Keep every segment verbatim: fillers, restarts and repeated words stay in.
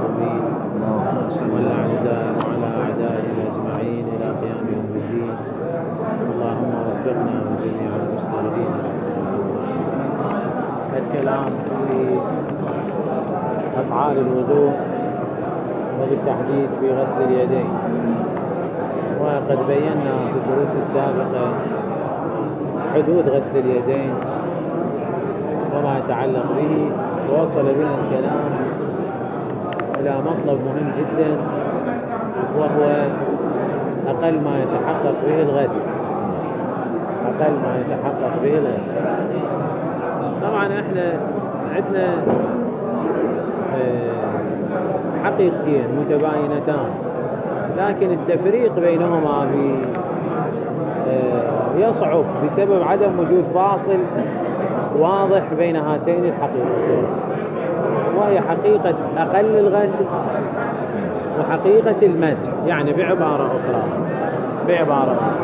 المظلومين والأعداء وعلى أعدائهم أجمعين إلى قيام يوم الدين. اللهم وفقنا وجميع المستغفرين. الكلام في أفعال الوضوء وبالتحديد في غسل اليدين، وقد بينا في الدروس السابقة حدود غسل اليدين وما يتعلق به، ووصل بنا الكلام إلى مطلب مهم جدا، وهو أقل ما يتحقق به الغسل أقل ما يتحقق به الغسل. طبعا احنا عندنا حقيقتين متباينتان، لكن التفريق بينهما يصعب بسبب عدم وجود فاصل واضح بين هاتين الحقيقتين، وهي حقيقة أقل الغسل وحقيقة المسح. يعني بعبارة أخرى بعبارة أخرى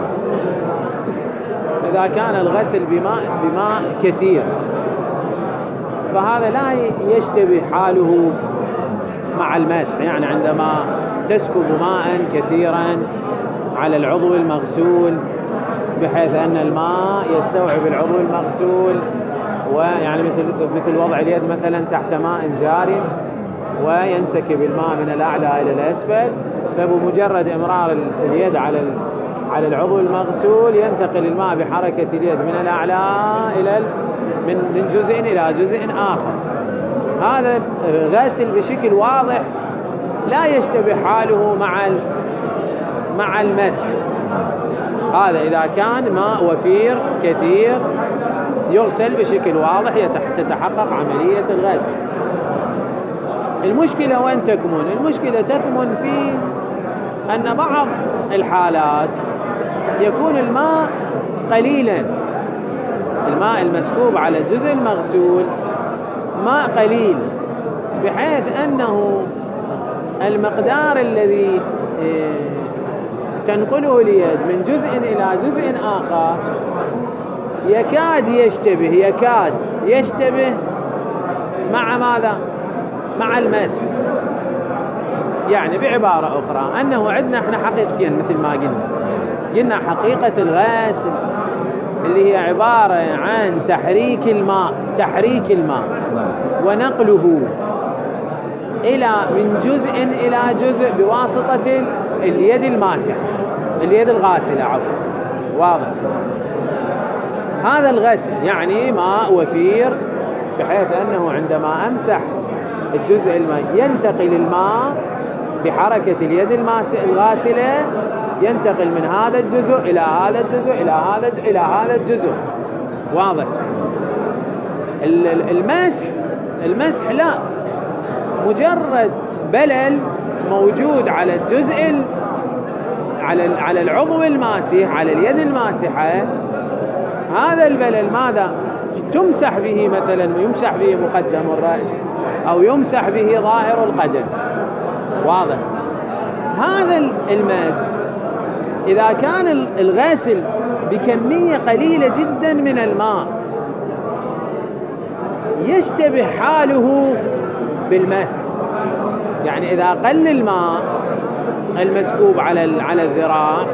إذا كان الغسل بماء بماء كثير فهذا لا يشتبه حاله مع المسح. يعني عندما تسكب ماء كثيرا على العضو المغسول بحيث أن الماء يستوعب العضو المغسول، ويعني مثل مثل وضع اليد مثلا تحت ماء جار وينسكب الماء من الأعلى إلى الأسفل، فبمجرد إمرار اليد على على العضو المغسول ينتقل الماء بحركة اليد من الأعلى إلى من من جزء إلى جزء آخر. هذا غسل بشكل واضح لا يشتبه حاله مع مع المسح. هذا إذا كان ماء وفير كثير يغسل بشكل واضح تتحقق عملية الغسل. المشكلة وين تكمن؟ المشكلة تكمن في أن بعض الحالات يكون الماء قليلا، الماء المسكوب على الجزء المغسول ماء قليل، بحيث أنه المقدار الذي تنقله اليد من جزء إلى جزء آخر يكاد يشتبه يكاد يشتبه مع ماذا؟ مع المسح. يعني بعبارة أخرى أنه عندنا احنا حقيقتين مثل ما قلنا قلنا حقيقة الغسل اللي هي عبارة عن تحريك الماء تحريك الماء ونقله إلى من جزء إلى جزء بواسطة اليد الماسحة اليد الغاسلة عفوا. واضح؟ هذا الغسل يعني ماء وفير بحيث أنه عندما أمسح الجزء الماء ينتقل الماء بحركة اليد الغاسلة، ينتقل من هذا الجزء إلى هذا الجزء إلى هذا إلى هذا الجزء. واضح؟ المسح المسح لا، مجرد بلل موجود على الجزء على على العضو الماسح على اليد الماسحة، هذا البلل ماذا؟ تمسح به مثلا ويمسح به مقدم الرأس أو يمسح به ظاهر القدم. واضح؟ هذا المسح إذا كان الغسل بكمية قليلة جدا من الماء يشتبه حاله بالمسح. يعني إذا قل الماء المسكوب على على الذراع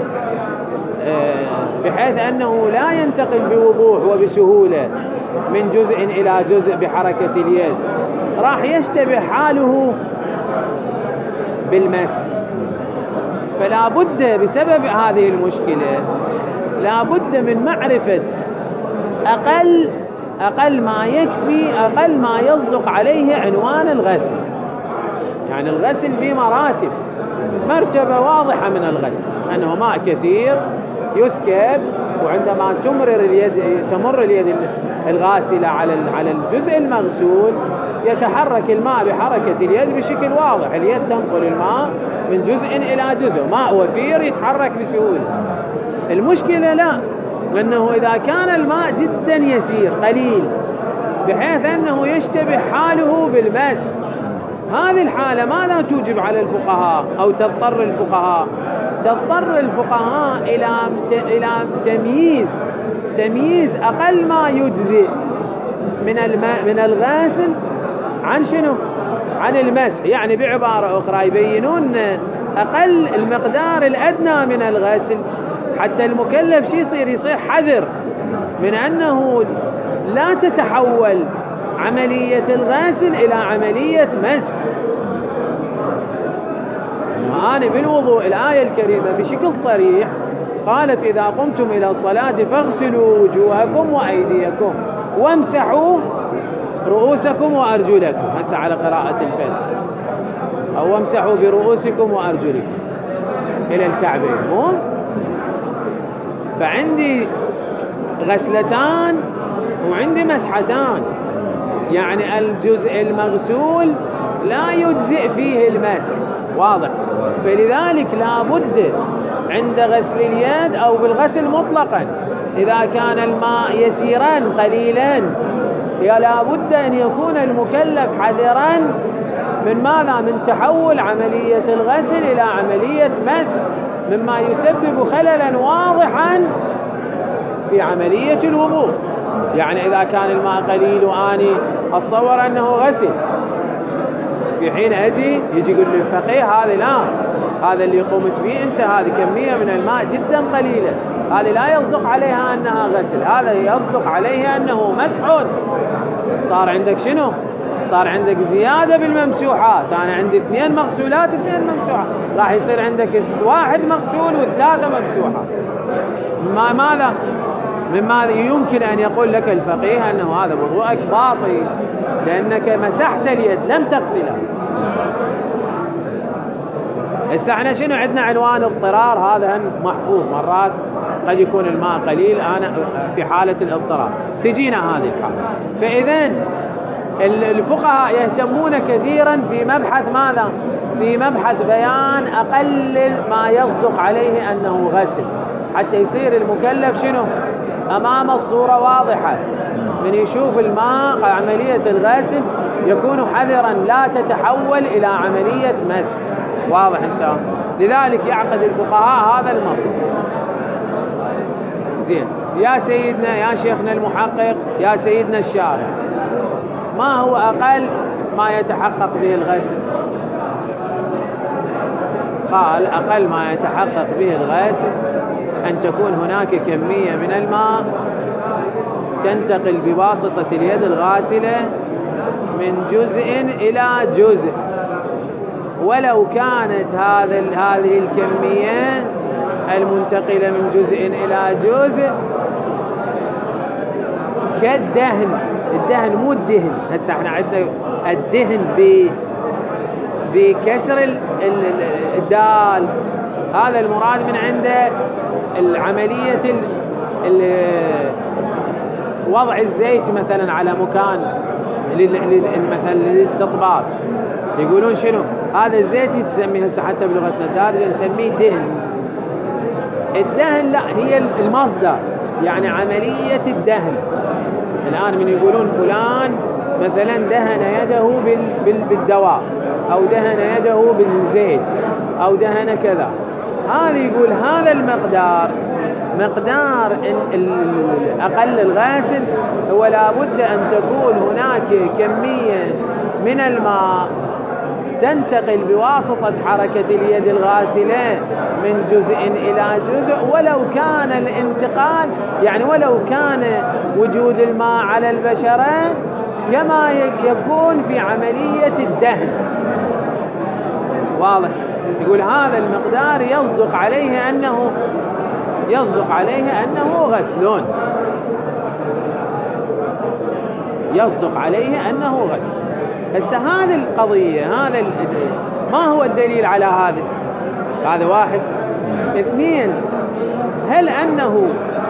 بحيث أنه لا ينتقل بوضوح وبسهولة من جزء إلى جزء بحركة اليد، راح يشتبه حاله بالمسح. فلا بد بسبب هذه المشكلة لا بد من معرفة أقل أقل ما يكفي أقل ما يصدق عليه عنوان الغسل. يعني الغسل بمراتب، مرتبة واضحة من الغسل أنه ماء كثير يسكب، وعندما تمرر اليد تمر اليد الغاسلة على على الجزء المغسول يتحرك الماء بحركة اليد بشكل واضح، اليد تنقل الماء من جزء إلى جزء، ماء وفير يتحرك بسهولة. المشكلة لا، لأنه إذا كان الماء جدا يسير قليل بحيث أنه يشتبه حاله بالمسح، هذه الحالة ماذا توجب على الفقهاء أو تضطر الفقهاء؟ تضطر الفقهاء إلى إلى تمييز تمييز أقل ما يجزئ من الماء من الغاسل عن شنو؟ عن المسح. يعني بعبارة أخرى يبينون أقل المقدار الأدنى من الغسل حتى المكلف شي يصير يصير حذر من أنه لا تتحول عملية الغسل إلى عملية مسح. وأنا بالوضوء الآية الكريمة بشكل صريح قالت إذا قمتم إلى الصلاة فاغسلوا وجوهكم وأيديكم وامسحوا رؤوسكم وأرجلكم. هسه على قراءة الفتح أو امسحوا برؤوسكم وأرجلكم إلى الكعبين. مو فعندي غسلتان وعندي مسحتان، يعني الجزء المغسول لا يجزئ فيه المسح، واضح؟ فلذلك لا بد عند غسل اليد أو بالغسل مطلقا إذا كان الماء يسيرا قليلا لا بد أن يكون المكلف حذرا من ماذا؟ من تحول عملية الغسل إلى عملية مسح، مما يسبب خللا واضحا في عملية الوضوء. يعني إذا كان الماء قليل وأني أتصور أنه غسل، في حين أجي يجي يقول لي الفقيه هذا لا، هذا اللي قمت به أنت هذه كمية من الماء جدا قليلة، هذه لا يصدق عليها أنها غسل، هذا يصدق عليها أنه مسح. صار عندك شنو؟ صار عندك زيادة بالممسوحات. أنا عندي اثنين مغسولات اثنين ممسوحات، راح يصير عندك واحد مغسول وثلاثة ممسوحات. ما ماذا؟ مما يمكن أن يقول لك الفقيه أنه هذا وضوءك باطل لأنك مسحت اليد لم تغسلها. هسه احنا شنو عندنا؟ عنوان اضطرار، هذا هم محفوظ. مرات قد يكون الماء قليل أنا في حالة الاضطرار تجينا هذه الحالة. فإذن الفقهاء يهتمون كثيرا في مبحث ماذا؟ في مبحث بيان أقل ما يصدق عليه أنه غسل، حتى يصير المكلف شنو؟ أمام الصورة واضحة، من يشوف الماء عملية الغسل يكون حذرا لا تتحول إلى عملية مسح. واضح إن شاء الله؟ لذلك يعقد الفقهاء هذا الموضوع. زين يا سيدنا يا شيخنا المحقق يا سيدنا الشارع، ما هو أقل ما يتحقق به الغسل؟ قال أقل ما يتحقق به الغسل أن تكون هناك كمية من الماء تنتقل بواسطة اليد الغاسلة من جزء إلى جزء، ولو كانت هذا هذه الكمية المنتقلة من جزء إلى جزء كالدهن. الدهن مو الدهن، هسه احنا عندنا الدهن بكسر الدال، هذا المراد من عنده العملية وضع الزيت مثلا على مكان مثلا للاستطباب، يقولون شنو هذا الزيت تسميه هسه حتى بلغتنا الدارجة نسميه دهن. الدهن لا هي المصدر، يعني عملية الدهن. الآن من يقولون فلان مثلا دهن يده بالدواء أو دهن يده بالزيت أو دهن كذا، هذا يقول هذا المقدار مقدار أقل الغاسل، ولا بد أن تكون هناك كمية من الماء تنتقل بواسطة حركة اليد الغاسلة من جزء إلى جزء، ولو كان الانتقال يعني ولو كان وجود الماء على البشرة كما يكون في عملية الدهن. واضح؟ يقول هذا المقدار يصدق عليه أنه يصدق عليه أنه غسل، يصدق عليه أنه غسل. هسه هذه القضية، هذا ما هو الدليل على هذا؟ هذا واحد. اثنين، هل أنه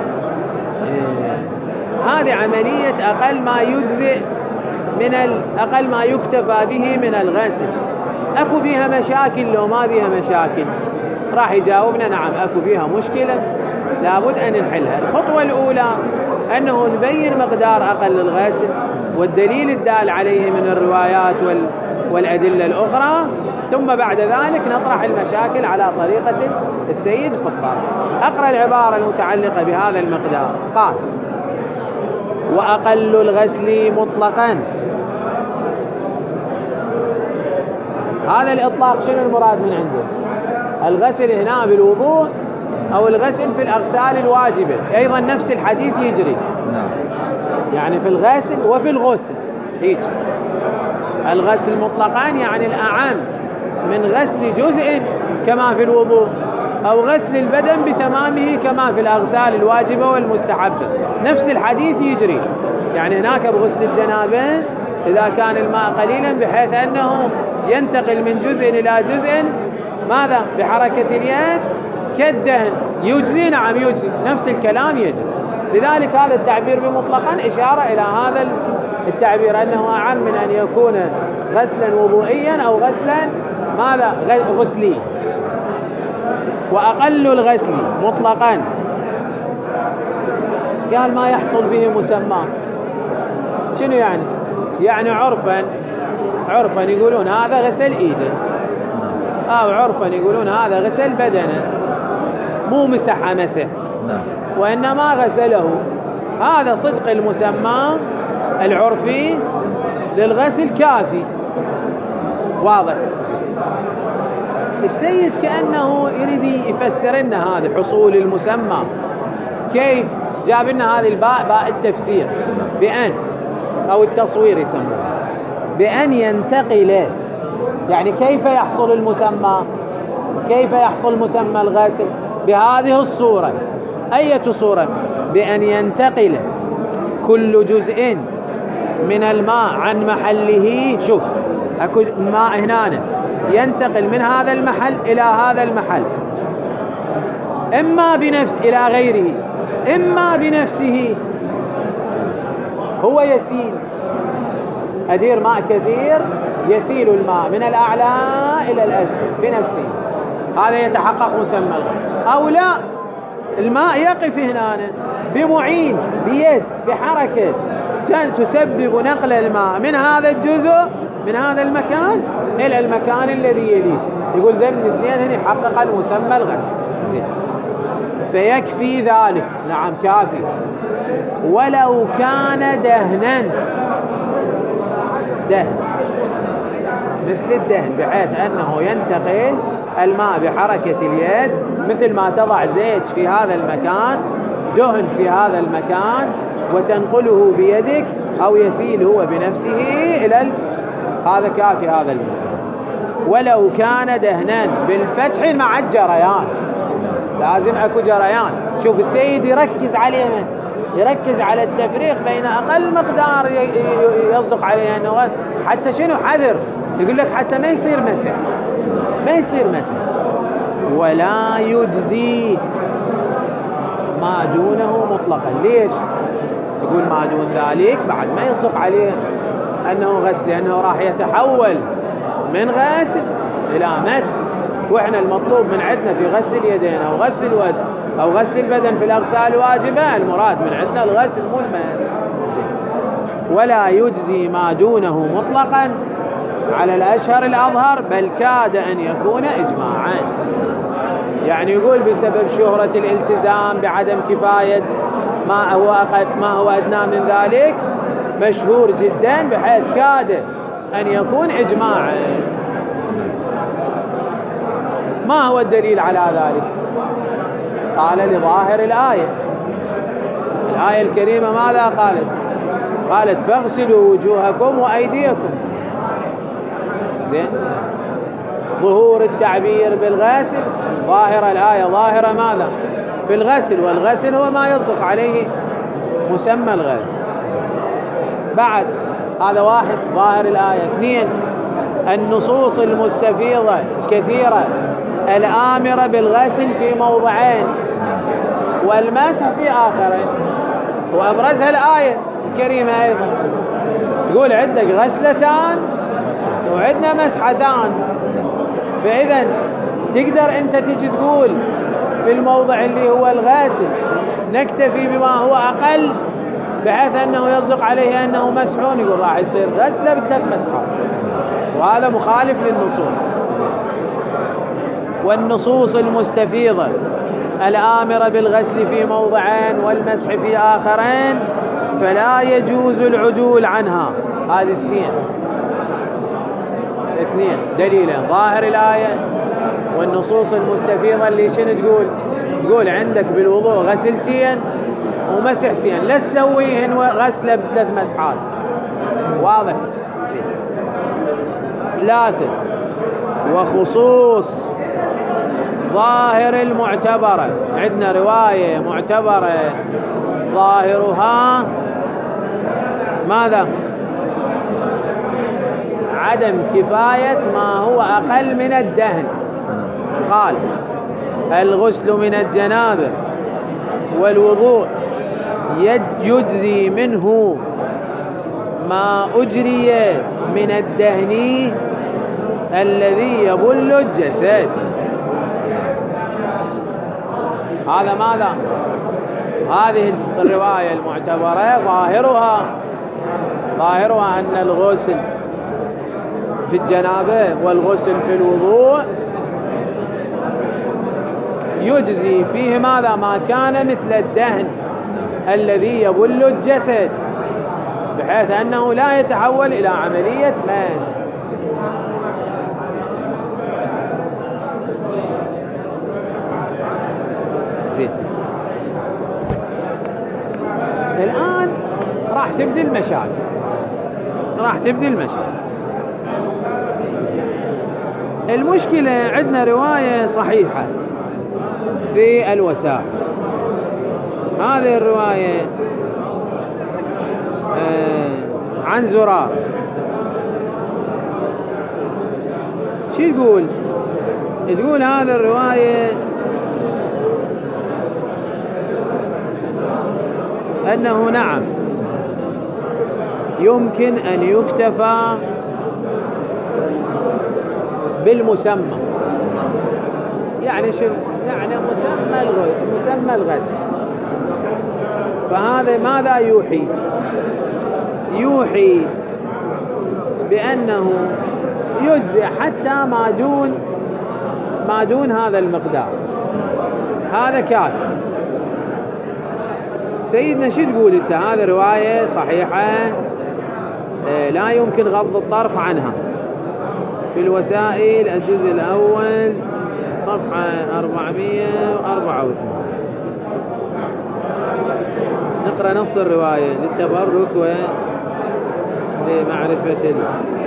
هذه عملية أقل ما يجزئ من أقل ما يكتفى به من الغسل أكو بيها مشاكل لو ما بيها مشاكل؟ راح يجاوبنا نعم أكو بيها مشكلة لابد أن نحلها. الخطوة الأولى أنه نبين مقدار أقل الغسل والدليل الدال عليه من الروايات والأدلة الأخرى، ثم بعد ذلك نطرح المشاكل على طريقة السيد في الطرح. أقرأ العبارة المتعلقة بهذا المقدار. قال: وأقل الغسل مطلقا هذا الإطلاق شنو المراد من عنده؟ الغسل هنا بالوضوء أو الغسل في الأغسال الواجبة؟ أيضا نفس الحديث يجري يعني في الغسل وفي الغسل هيك. الغسل مطلقان يعني الأعم من غسل جزء كما في الوضوء، أو غسل البدن بتمامه كما في الأغسال الواجبة والمستحبة. نفس الحديث يجري يعني هناك بغسل الجنابة إذا كان الماء قليلا بحيث أنه ينتقل من جزء إلى جزء ماذا؟ بحركة اليد كالدهن يجزي. نعم يجزي، نفس الكلام يجري. لذلك هذا التعبير بمطلقا إشارة إلى هذا التعبير أنه أعم من أن يكون غسلا وضوئيا أو غسلا ماذا؟ غسلي. وأقل الغسل مطلقا قال ما يحصل به مسمى. شنو يعني؟ يعني عرفا عرفا يقولون هذا غسل إيده، أو عرفا يقولون هذا غسل بدنه، مو مسح مسح وإنما غسله. هذا صدق المسمى العرفي للغسل كافي. واضح؟ السيد كأنه يريد يفسر لنا هذا حصول المسمى. كيف؟ جاب لنا هذه الباء، باء التفسير، بأن أو التصوير يسمونه، بأن ينتقل. يعني كيف يحصل المسمى؟ كيف يحصل مسمى الغسل؟ بهذه الصورة. أية صورة؟ بأن ينتقل كل جزء من الماء عن محله. شوف أكو ماء هنا ينتقل من هذا المحل إلى هذا المحل، إما بنفس إلى غيره، إما بنفسه هو يسيل. أدير ماء كثير يسيل الماء من الأعلى إلى الأسفل بنفسه، هذا يتحقق مسمى الغسل. أو لا، الماء يقف هنا بمعين بيد بحركة تسبب نقل الماء من هذا الجزء من هذا المكان إلى المكان الذي يليه. يقول ذن الاثنين هنا يحقق المسمى الغسل. زين، فيكفي ذلك. نعم كافي. ولو كان دهنا، دهن مثل الدهن بحيث أنه ينتقل الماء بحركة اليد، مثل ما تضع زيت في هذا المكان، دهن في هذا المكان وتنقله بيدك، أو يسيل هو بنفسه إلى ال... هذا كافي هذا المكان. ولو كان دهنا بالفتح مع الجريان، لازم أكو جريان. شوف السيد يركز عليه، يركز على التفريق بين أقل مقدار يصدق عليه أنه حتى شنو حذر، يقول لك حتى ما يصير مسح، ما يصير مسح. ولا يجزي ما دونه مطلقا. ليش؟ يقول ما دون ذلك بعد ما يصدق عليه أنه غسل، لأنه راح يتحول من غسل إلى مسح. وإحنا المطلوب من عندنا في غسل اليدين أو غسل الوجه أو غسل البدن في الأغسال الواجبة، المراد من عندنا الغسل مو المسح. ولا يجزي ما دونه مطلقا على الأشهر الأظهر، بل كاد أن يكون إجماعا. يعني يقول بسبب شهرة الالتزام بعدم كفاية ما هو أقل ما هو أدنى من ذلك مشهور جدا، بحيث كاد أن يكون إجماعا. ما هو الدليل على ذلك؟ قال لظاهر الآية. الآية الكريمة ماذا قالت؟ قالت فاغسلوا وجوهكم وأيديكم. زين، ظهور التعبير بالغسل ظاهر الآية، ظاهرة ماذا؟ في الغسل، والغسل هو ما يصدق عليه مسمى الغسل. بعد هذا واحد ظاهر الآية. اثنين، النصوص المستفيضة كثيرة الآمرة بالغسل في موضعين والمسح في آخرين، وأبرزها الآية الكريمة أيضا. تقول عندك غسلتان وعندنا مسحتان، فإذا تقدر أنت تجي تقول في الموضع اللي هو الغاسل نكتفي بما هو أقل بحيث أنه يصدق عليه أنه مسحون، يقول راح يصير غسلة بثلاث مسحات، وهذا مخالف للنصوص. والنصوص المستفيضة الآمرة بالغسل في موضعين والمسح في آخرين فلا يجوز العدول عنها. هذه اثنين. اثنين دليلين: ظاهر الآية والنصوص المستفيضة اللي شنو تقول؟ تقول عندك بالوضوء غسلتين ومسحتين، لا تسويهن غسلة بثلاث مسحات. واضح؟ سي. ثلاثة: وخصوص ظاهر المعتبرة، عندنا رواية معتبرة ظاهرها ماذا؟ عدم كفاية ما هو أقل من الدهن. قال: الغسل من الجنابة والوضوء يجزي منه ما أجري من الدهن الذي يبل الجسد. هذا ماذا؟ هذه الرواية المعتبرة ظاهرها ظاهرها أن الغسل في الجنابة والغسل في الوضوء يجزي فيه ماذا؟ ما كان مثل الدهن الذي يبل الجسد، بحيث أنه لا يتحول إلى عملية ماس. زين. الآن راح تبدي المشاكل راح تبدي المشاكل المشكلة عندنا رواية صحيحة في الوسائل. هذه الرواية آه عن زرار. شو يقول؟ تقول هذه الرواية أنه نعم يمكن أن يكتفى بالمسمى. يعني شو يعني مسمى الغسل؟ مسمى الغسل. فهذا ماذا يوحي؟ يوحي بأنه يجزي حتى ما دون ما دون هذا المقدار، هذا كافي. سيدنا شو تقول انت؟ هذه رواية صحيحة لا يمكن غض الطرف عنها، في الوسائل الجزء الأول صفحة أربعمائة وأربعة وثمانين. نقرأ نص الرواية للتبرك ولمعرفة ال...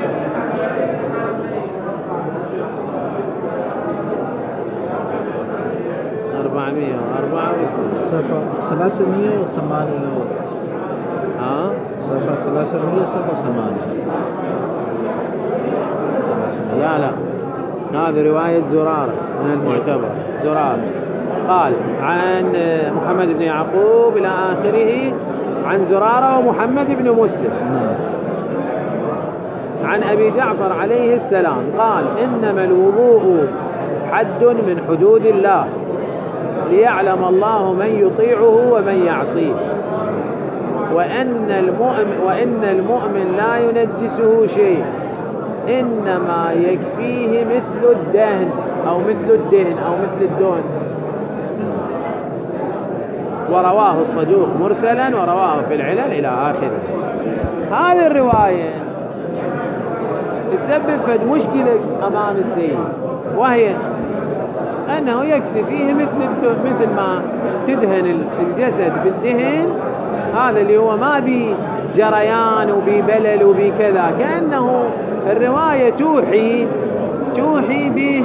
أربعمائة وأربعة وثمانين صفحة ثلاثمائة وثمانية. ها؟ صفحة ثلاثمائة وسبعة وثمانين. لا لا، هذه رواية زرار من المعتبر. زرار قال عن محمد بن يعقوب إلى آخره، عن زرارة ومحمد بن مسلم عن أبي جعفر عليه السلام قال: إنما الوضوء حد من حدود الله ليعلم الله من يطيعه ومن يعصيه، وأن المؤمن, وإن المؤمن لا ينجسه شيء، إنما يكفيه مثل الدهن أو مثل الدهن أو مثل الدهن. ورواه الصدوق مرسلا ورواه في العلل إلى آخره. هذه الرواية تسبب فد مشكلة أمام السيد، وهي أنه يكفي فيه مثل مثل ما تدهن الجسد بالدهن، هذا اللي هو ما بي جريان وبيبلل وبكذا، كأنه الرواية توحي توحي ب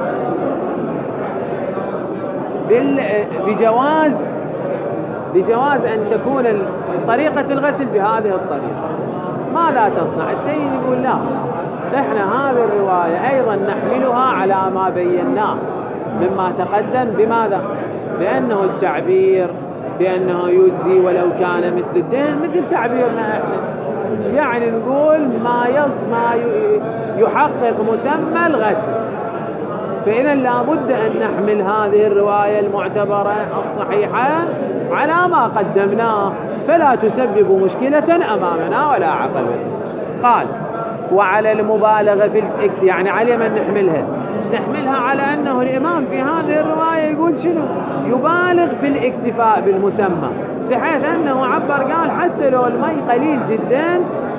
بجواز بجواز أن تكون طريقة الغسل بهذه الطريقة. ماذا تصنع؟ السيد يقول لا، احنا هذه الرواية أيضا نحملها على ما بيناه مما تقدم. بماذا؟ بأنه التعبير بأنه يجزي ولو كان مثل الدهن، مثل تعبيرنا احنا، يعني نقول ما يص ما يحقق مسمى الغسل. فإذا لابد أن نحمل هذه الرواية المعتبرة الصحيحة على ما قدمناه، فلا تسبب مشكلة أمامنا ولا عقبة. قال: وعلى المبالغة في الاكت... يعني على من نحملها نحملها على أنه الإمام في هذه الرواية يقول شنو؟ يبالغ في الاكتفاء بالمسمى، بحيث أنه عبر قال حتى لو المي قليل جدا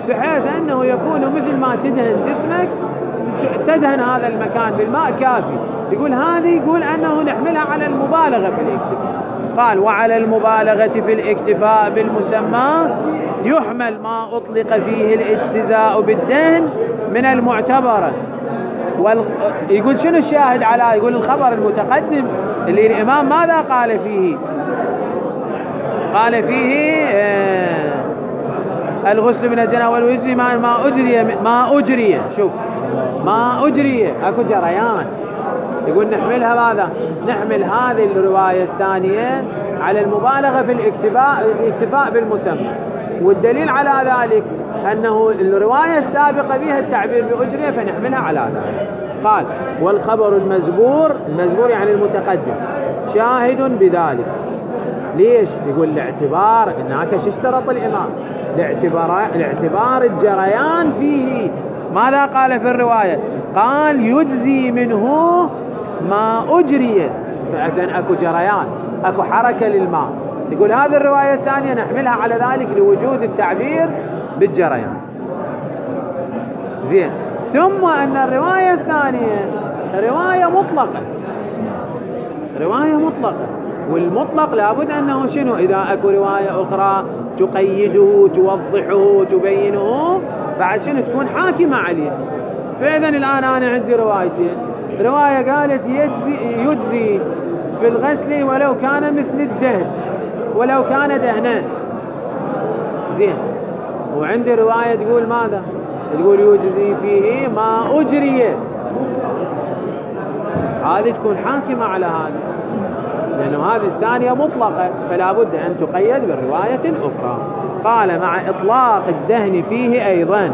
بحيث أنه يكون مثل ما تدهن جسمك تدهن هذا المكان بالماء كافي. يقول هذه يقول أنه نحملها على المبالغة في الاكتفاء. قال وعلى المبالغة في الاكتفاء بالمسمى يحمل ما أطلق فيه الاجتزاء بالدهن من المعتبرة. وال... يقول شنو الشاهد على يقول الخبر المتقدم اللي الإمام ماذا قال فيه؟ قال فيه آه الغسل من الجنابة والوجه ما ما أجري ما أجري شوف ما أجري أكو جريان. يقول نحملها ماذا؟ نحمل هذه الرواية الثانية على المبالغة في الاكتفاء الاكتفاء بالمسمى. والدليل على ذلك أنه الرواية السابقة فيها التعبير بأجرية فنحملها على ذلك. قال والخبر المزبور المزبور يعني المتقدم شاهد بذلك. ليش؟ يقول الاعتبار هناك شو اشترط الإمام؟ لاعتبار لاعتبار الجريان فيه. ماذا قال في الرواية؟ قال يجزي منه ما أجري، فإذن أكو جريان أكو حركة للماء. يقول هذه الرواية الثانية نحملها على ذلك لوجود التعبير بالجريان. زين. ثم أن الرواية الثانية رواية مطلقة رواية مطلقة والمطلق لابد أنه شنو؟ إذا أكو رواية أخرى تقيده توضحه تبينه بعد شنو تكون حاكمة عليه. فإذا الآن أنا عندي روايتين. رواية قالت يجزي, يجزي في الغسل ولو كان مثل الدهن ولو كان دهنان. زين. وعندي رواية تقول ماذا؟ تقول يجزي فيه ما أجري. هذه تكون حاكمة على هذا لأنه هذه الثانية مطلقة فلا بد أن تقيد بالرواية الأخرى. قال مع إطلاق الدهن فيه أيضا.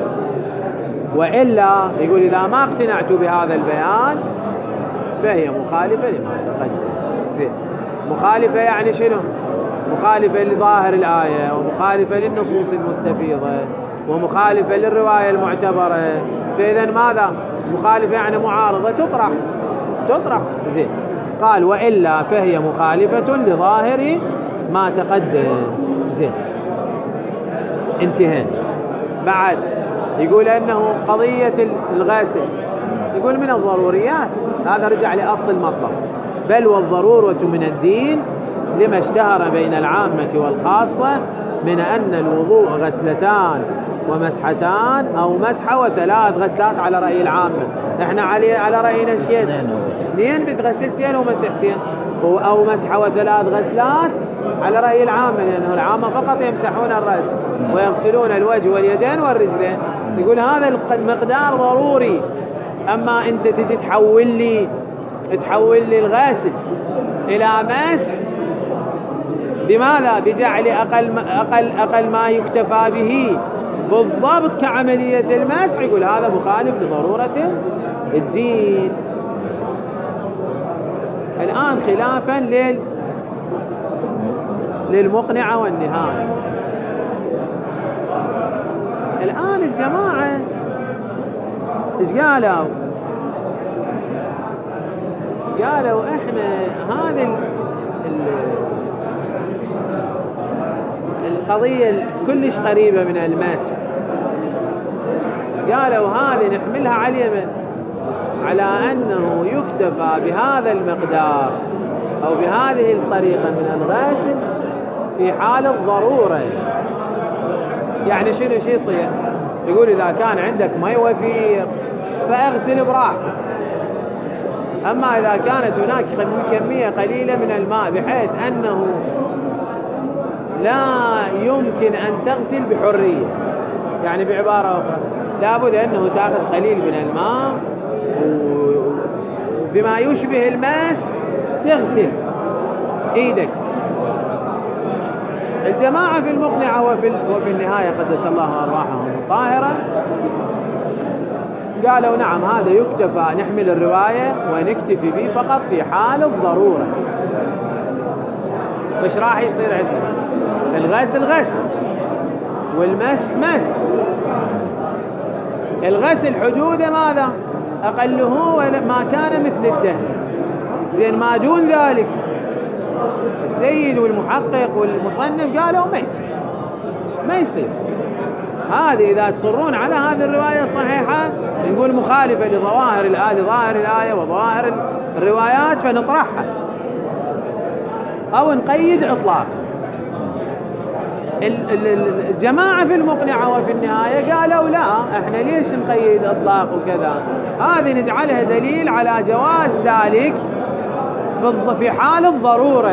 وإلا يقول إذا ما اقتنعت بهذا البيان فهي مخالفة لما تقدم. زين. مخالفة يعني شنو؟ مخالفة لظاهر الآية ومخالفة للنصوص المستفيضة ومخالفة للرواية المعتبرة. فإذا ماذا؟ مخالفة يعني معارضة تطرح تطرح. زين. قال وإلا فهي مخالفة لظاهر ما تقدم. زين. انتهى. بعد يقول أنه قضية الغسل يقول من الضروريات. هذا رجع لأصل المطلب. بل والضرورة من الدين لما اشتهر بين العامة والخاصة من أن الوضوء غسلتان ومسحتان أو مسحة وثلاث غسلات على رأي العامة. احنا علي على رأينا شكين اثنين بغسلتين ومسحتين أو مسحة وثلاث غسلات على رأي العامة لأنه العامة فقط يمسحون الرأس ويغسلون الوجه واليدين والرجلين. يقول هذا المقدار ضروري. أما أنت تجي تحول لي تحول لي الغسل إلى مسح بماذا؟ بجعل أقل أقل أقل ما يكتفى به بالضبط كعملية المسح. يقول هذا مخالف لضرورة الدين. الآن خلافا لل للمقنعة والنهاية. الآن الجماعة إيش قالوا؟ قالوا إحنا هذه القضية كلش قريبة من المسح. قالوا هذه نحملها على اليمن على أنه يكتفى بهذا المقدار أو بهذه الطريقة من الغسل في حال الضرورة. يعني شنو شي يصير؟ يقول إذا كان عندك ماء وفير فاغسل براحتك. أما إذا كانت هناك كمية قليلة من الماء بحيث أنه لا يمكن أن تغسل بحرية، يعني بعبارة أخرى لابد أنه تأخذ قليل من الماء وبما يشبه المسح تغسل إيدك. الجماعة في المقنعة وفي, وفي النهاية قدس الله أرواحهم الطاهرة قالوا نعم هذا يكتفى، نحمل الرواية ونكتفي به فقط في حال الضرورة. وش راح يصير عندنا؟ الغسل غسل والمسح مسح. الغسل حدوده ماذا؟ أقله ما كان مثل الدهن. زين ما دون ذلك السيد والمحقق والمصنف قالوا ما يصير ما يصير هذه إذا تصرون على هذه الرواية الصحيحة نقول مخالفة لظواهر الآية ظاهر الآية وظواهر الروايات فنطرحها أو نقيد إطلاق. الجماعة في المقنعة وفي النهاية قالوا لا، احنا ليش نقيد إطلاق وكذا؟ هذه نجعلها دليل على جواز ذلك في في حال الضرورة.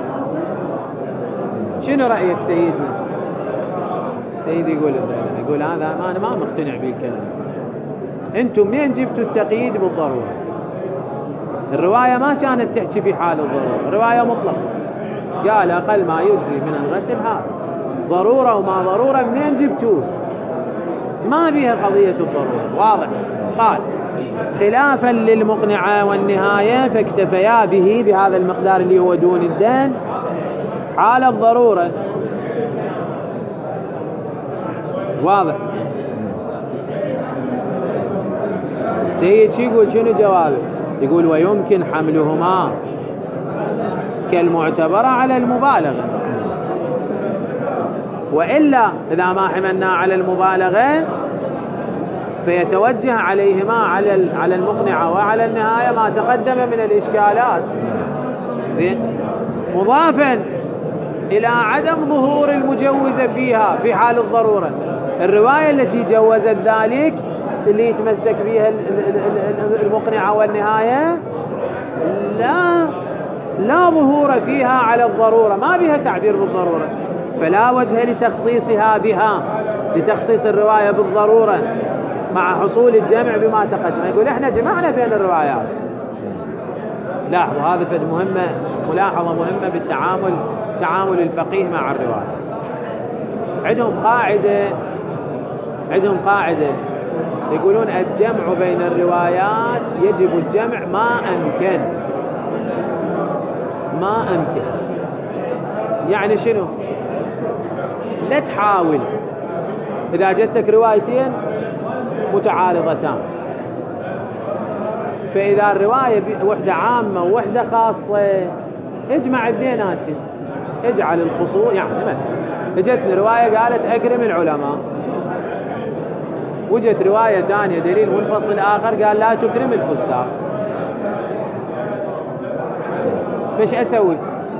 شنو رأيك سيدنا؟ سيدي يقول يقول هذا ما أنا ما مقتنع بالكلام. أنتم منين جبتوا التقييد بالضرورة؟ الرواية ما كانت تحكي في حال الضرورة، الرواية مطلقة. قال أقل ما يجزي من الغسل هذا، ضرورة وما ضرورة منين جبتوه؟ ما بيها قضية الضرورة، واضح. قال خلافا للمقنعة والنهاية فاكتفيا به بهذا المقدار اللي هو دون الدين حال الضرورة. واضح. السيد شو يقول؟ شنو جوابه؟ يقول ويمكن حملهما كالمعتبرة على المبالغة، وإلا إذا ما حملنا على المبالغة فيتوجه عليهما على على المقنعة وعلى النهاية ما تقدم من الإشكالات. زين. مضافا إلى عدم ظهور المجوزة فيها في حال الضرورة، الرواية التي جوزت ذلك اللي يتمسك بها المقنعة والنهاية لا لا ظهور فيها على الضرورة، ما بها تعبير بالضرورة، فلا وجه لتخصيصها بها، لتخصيص الرواية بالضرورة مع حصول الجمع بما تقدم. يقول احنا جمعنا بين الروايات. لاحظوا هذا فد مهمة، ملاحظة مهمة بالتعامل، تعامل الفقيه مع الرواية. عندهم قاعدة عندهم قاعدة يقولون الجمع بين الروايات يجب الجمع ما أمكن. ما أمكن يعني شنو؟ لا تحاول إذا جتك روايتين متعارضتان، فإذا الرواية وحدة عامة ووحدة خاصة اجمع بيناتهم، اجعل الخصوص. يعني مثلا اجتني رواية قالت أكرم العلماء، وجت رواية ثانية دليل منفصل آخر قال لا تكرم الفساق، فايش أسوي؟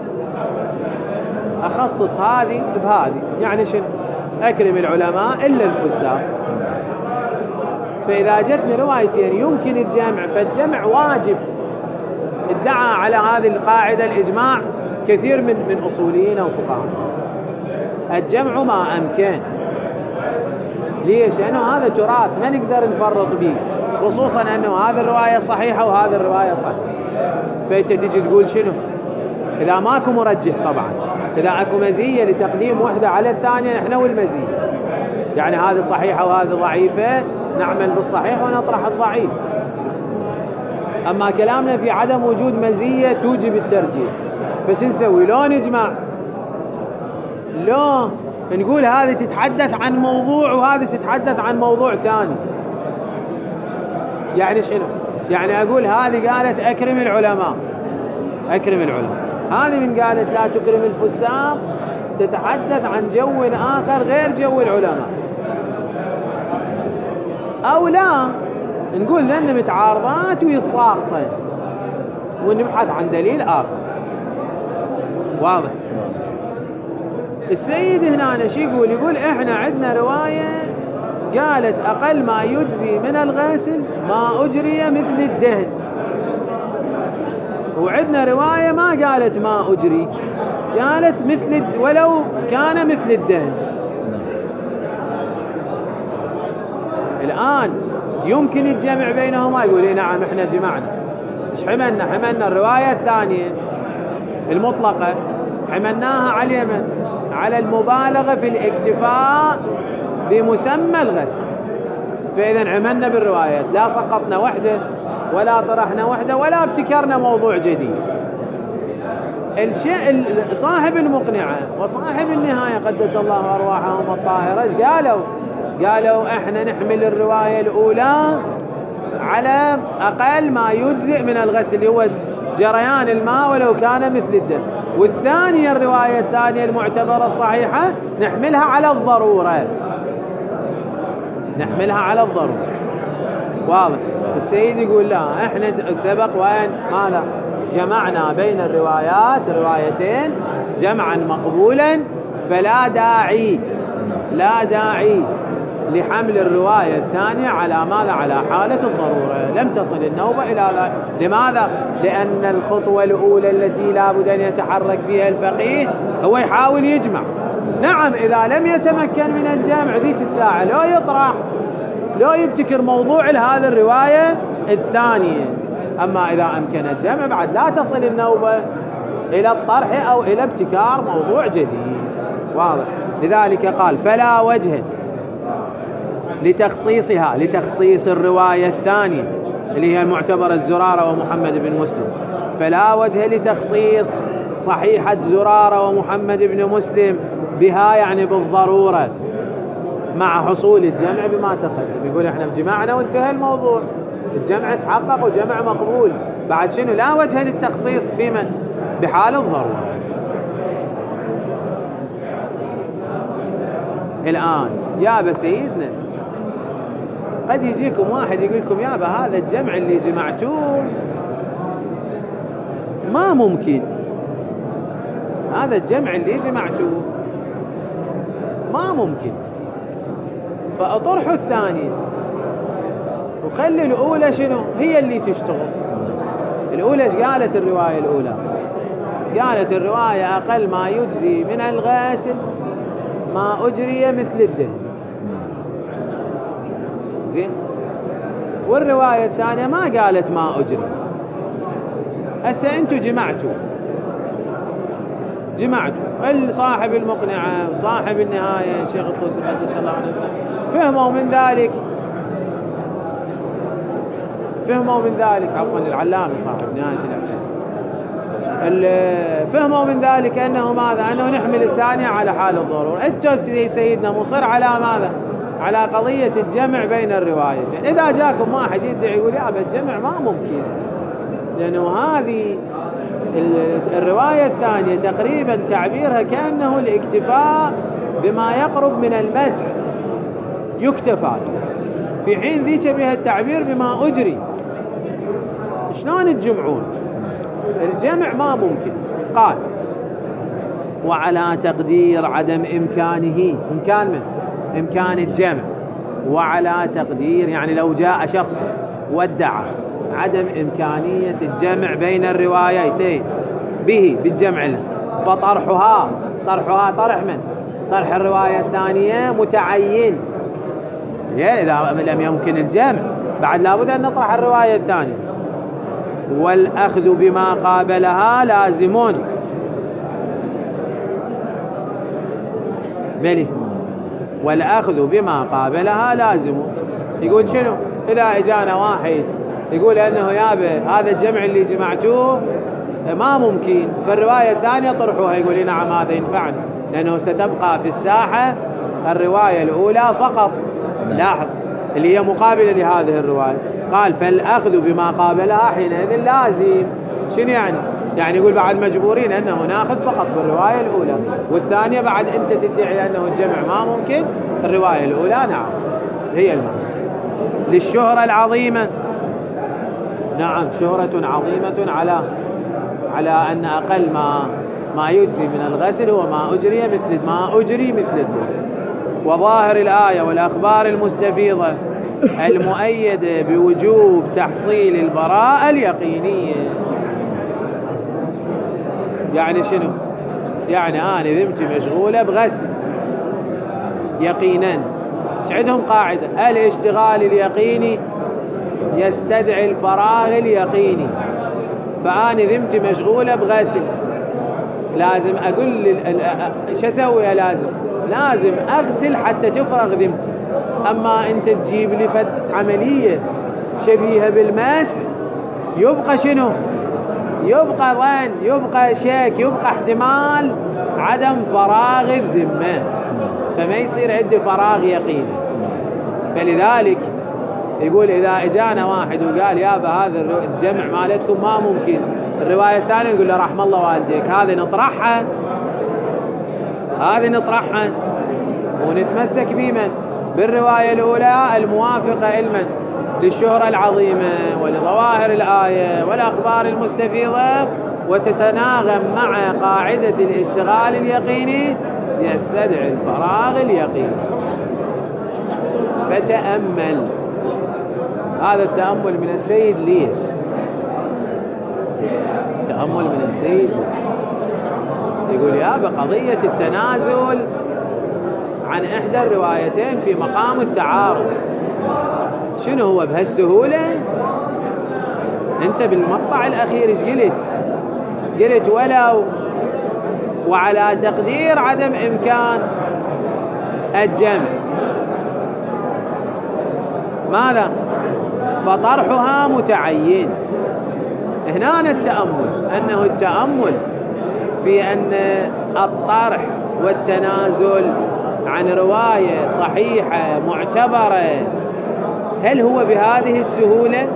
أخصص هذه بهذه. يعني شنو؟ أكرم العلماء إلا الفساق. فإذا جتني روايتين يمكن الجمع، فالجمع واجب. ادعى على هذه القاعدة الإجماع كثير من من أصوليين أو فقهاء. الجمع ما أمكن. ليش؟ لأنه هذا تراث ما نقدر نفرط به، خصوصا أنه هذه الرواية صحيحة وهذه الرواية صحيحة. فأنت تجي تقول شنو؟ إذا ماكو مرجح طبعا، إذا أكو مزية لتقديم وحدة على الثانية نحن والمزية، يعني هذه صحيحة وهذه ضعيفة نعمل بالصحيح ونطرح الضعيف. أما كلامنا في عدم وجود مزية توجب الترجيح، فش نسوي؟ لو نجمع، لو نقول هذه تتحدث عن موضوع وهذه تتحدث عن موضوع ثاني. يعني شنو؟ يعني أقول هذه قالت أكرم العلماء، أكرم العلماء، هذه من قالت لا تكرم الفساق تتحدث عن جو آخر غير جو العلماء. أو لا نقول ذن متعارضات ويساقطين ونبحث عن دليل آخر. واضح؟ السيد هنا شو يقول؟ يقول احنا عندنا رواية قالت أقل ما يجزي من الغسل ما أجري مثل الدهن، وعندنا رواية ما قالت ما أجري، قالت مثل ولو كان مثل الدهن. الآن يمكن الجمع بينهما؟ يقول لي نعم احنا جمعنا. ايش حملنا؟ حملنا الرواية الثانية المطلقة حملناها على اليمن، على المبالغة في الاكتفاء بمسمى الغسل. فإذا عملنا بالروايات، لا سقطنا وحدة ولا طرحنا وحدة ولا ابتكرنا موضوع جديد. الشيء صاحب المقنعة وصاحب النهاية قدس الله أرواحهم الطاهرة ايش قالوا؟ قالوا احنا نحمل الرواية الأولى على أقل ما يجزئ من الغسل اللي هو جريان الماء ولو كان مثل الدم، والثانية الرواية الثانية المعتبرة الصحيحة نحملها على الضرورة. نحملها على الضرورة. واضح. السيد يقول لا، احنا سبق وين ماذا جمعنا بين الروايات روايتين جمعا مقبولا، فلا داعي لا داعي لحمل الرواية الثانية على ماذا؟ على حالة الضرورة. لم تصل النوبة إلى ذلك. لماذا؟ لأن الخطوة الأولى التي لا بد أن يتحرك فيها الفقيه هو يحاول يجمع. نعم، إذا لم يتمكن من الجمع ذيك الساعة لو يطرح، لو يبتكر موضوع لهذه الرواية الثانية. أما إذا أمكن الجمع بعد لا تصل النوبة إلى الطرح أو إلى ابتكار موضوع جديد. واضح. لذلك قال فلا وجه لتخصيصها، لتخصيص الرواية الثانية اللي هي المعتبرة الزرارة ومحمد بن مسلم، فلا وجه لتخصيص صحيحة زرارة ومحمد بن مسلم بها، يعني بالضرورة، مع حصول الجمع بما تقدم. يقول احنا جمعنا وانتهى الموضوع، الجمع تحقق وجمع مقبول، بعد شنو؟ لا وجه للتخصيص بمن؟ بحال الضرورة. الآن يابا سيدنا قد يجيكم واحد يقول لكم يابا هذا الجمع اللي جمعتوه ما ممكن، هذا الجمع اللي جمعتوه ما ممكن، فأطرحوا الثانية وخلي الأولى شنو هي اللي تشتغل. الأولى ايش قالت الرواية الأولى؟ قالت الرواية أقل ما يجزي من الغاسل ما أجري مثل الدهن. زين. والرواية الثانية ما قالت ما أجري. هسه أنتوا جمعتوا جمعتوا صاحب المقنعة وصاحب النهاية شيخ الطوسي قدس الله عنه فهموا من ذلك فهموا من ذلك عفوا العلامة صاحب نهاية العلم فهموا من ذلك أنه ماذا؟ أنه نحمل الثانية على حال الضرورة. أنت سيدنا مصر على ماذا؟ على قضية الجمع بين الروايتين. إذا جاكم واحد يدعي يقول يا الجمع ما ممكن، لأنه هذه الرواية الثانية تقريبا تعبيرها كأنه الاكتفاء بما يقرب من المسح يكتفى، في حين ذيك بها التعبير بما أجري. شلون تجمعون؟ الجمع ما ممكن. قال وعلى تقدير عدم إمكانه، إمكان من؟ إمكان الجمع. وعلى تقدير يعني لو جاء شخص وادعى عدم إمكانية الجمع بين الروايتين به بالجمع له، فطرحها طرحها طرح من؟ طرح الرواية الثانية متعين. يعني إذا لم يمكن الجمع بعد لابد أن نطرح الرواية الثانية. والأخذ بما قابلها لازمون. بلي والأخذ بما قابلها لازم. يقول شنو؟ إذا إجانا واحد يقول أنه يابا هذا الجمع اللي جمعتوه ما ممكن، فالرواية الثانية طرحوها، يقول لي نعم هذا ينفعني، لأنه ستبقى في الساحة الرواية الأولى فقط. لاحظ اللي هي مقابلة لهذه الرواية. قال فالأخذ بما قابلها حينئذ لازم. شنو يعني؟ يعني يقول بعد مجبورين أنه ناخذ فقط بالرواية الأولى، والثانية بعد أنت تدعي أنه الجمع ما ممكن، الرواية الأولى نعم هي المقصود. للشهرة العظيمة، نعم شهرة عظيمة على على أن أقل ما ما يجزي من الغسل هو ما أجري مثل ما أجري مثل الدم. وظاهر الآية والأخبار المستفيضة المؤيدة بوجوب تحصيل البراءة اليقينية. يعني شنو؟ يعني أنا ذمتي مشغولة بغسل يقينا. عندهم قاعدة الاشتغال اليقيني يستدعي الفراغ اليقيني، فأنا ذمتي مشغولة بغسل، لازم أقول شو أسوي؟ لازم لازم أغسل حتى تفرغ ذمتي. أما أنت تجيب لي فد عملية شبيهة بالمسح يبقى شنو؟ يبقى ظن، يبقى شك، يبقى احتمال عدم فراغ الذمة، فما يصير عنده فراغ يقيني. فلذلك يقول إذا إجانا واحد وقال يابا هذا الجمع مالتكم ما ممكن، الرواية الثانية نقول له رحم الله والديك، هذه نطرحها هذه نطرحها ونتمسك بمن؟ بالرواية الأولى الموافقة علما للشهرة العظيمة ولظواهر الآية والأخبار المستفيضة، وتتناغم مع قاعدة الاشتغال اليقيني يستدعي الفراغ اليقيني. فتأمل. هذا التأمل من السيد ليش؟ تأمل من السيد يقول يا بقضية التنازل عن إحدى الروايتين في مقام التعارض، شنو هو بهالسهولة؟ أنت بالمقطع الأخير إيش قلت؟ قلت ولو وعلى تقدير عدم إمكان الجمع ماذا؟ فطرحها متعين. هنا التأمل أنه التأمل في أن الطرح والتنازل عن رواية صحيحة معتبرة هل هو بهذه السهولة؟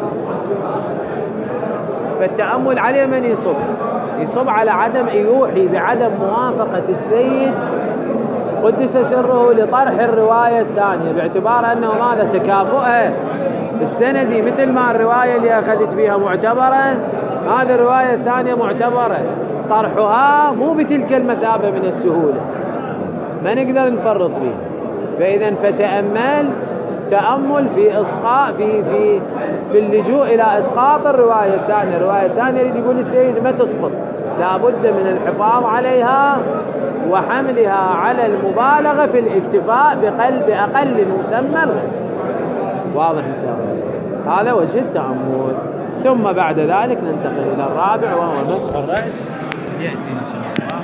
فالتأمل عليه من يصب؟ يصب على عدم يوحي بعدم موافقة السيد قدس سره لطرح الرواية الثانية، باعتبار أنه ماذا؟ تكافؤها السندي، مثل ما الرواية اللي أخذت بها معتبرة هذه الرواية الثانية معتبرة، طرحها مو بتلك المثابة من السهولة، ما نقدر نفرط به. فإذا فتأمل تأمل في إسقاط في في في اللجوء إلى إسقاط الرواية الثانية. الرواية الثانية اللي يقول السيد ما تسقط، لابد من الحفاظ عليها وحملها على المبالغة في الاكتفاء بقلب أقل مسمى الغسل. واضح إن شاء الله؟ هذا وجه التأمل. ثم بعد ذلك ننتقل إلى الرابع وهو مسح الرأس، يأتي إن شاء الله.